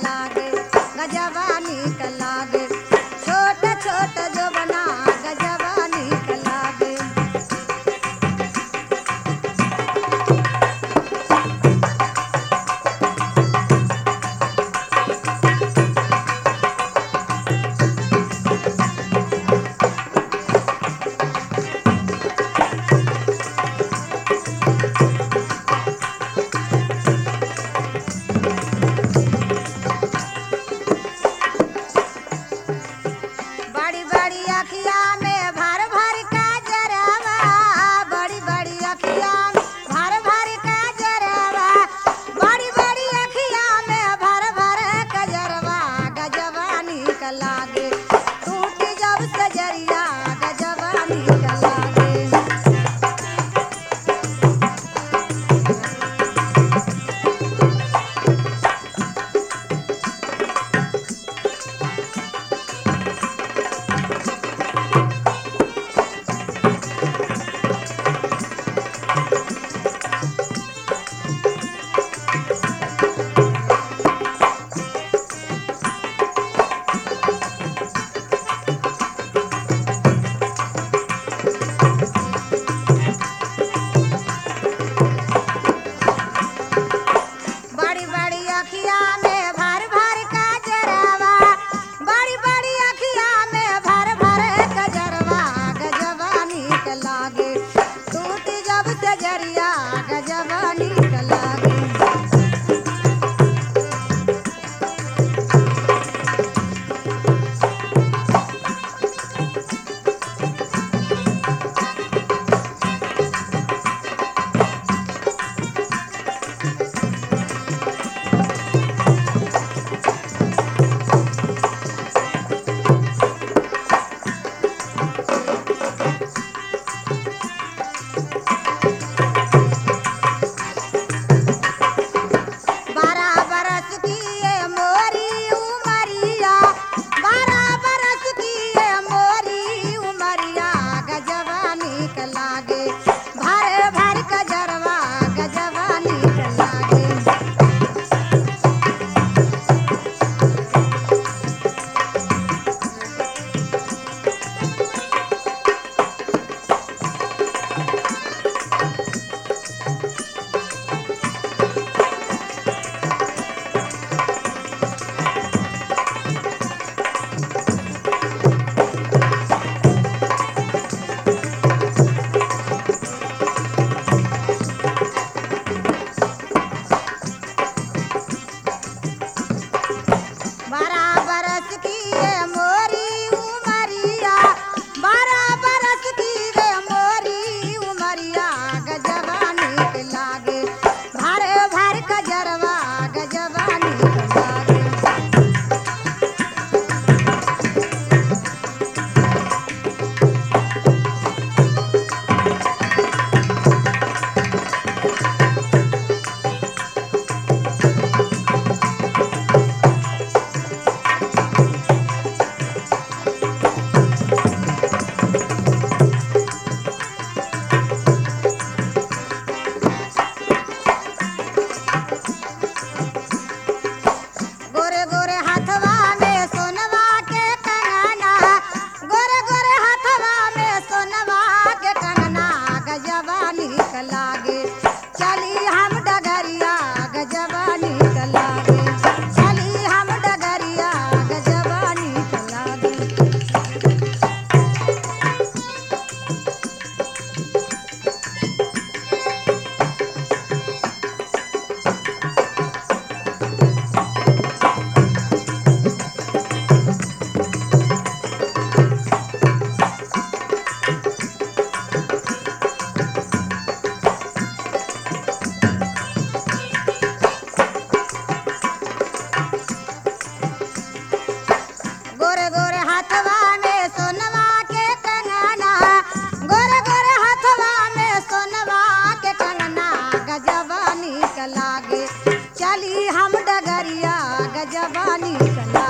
लागे गजवानी का लागे छोट छोट जो बना गजवानी का लागे। बड़ी बड़ी अखिया में भर भर का जरावा बड़ी बड़ी अखिया में भर भर का जरावा बड़ी बड़ी अखिया में भर भर का जरवा गजवानी का लागे टूट जब सजरिया गजवानी का लागे। बड़ी बड़ी अखिया में भर भर का जरावा बड़ी बड़ी अखिया में भर भर का जरवा गजवानी का लागे टूट जब सजरिया गजवानी का लागे। बारह बरस की ये मोरी उमरिया 12 बरस की ये मोरी उमरिया गजवानी का लागे भर भर का जरवा गजवानी का लागे। बारह बरस की ये मोरी उमरिया 12 बरस की ये मोरी उमरिया गजवानी के लागे भर भर का जरवा गजवानी के लागे। गोरे गोरे हाथवा में सोनवा के कंगना गोरे गोरे हाथवा में सोनवा के कंगना गजवानी का लागे चली हम डगरिया गजवानी का लागे चली हम डगरिया गजवानी का लागे। गोरे गोरे हाथवा में सोनवा के कंगना गोरे गोरे हाथवा में सोनवा के कंगना गजवानी का लागे चली हम डगरिया गजवानी का लागे।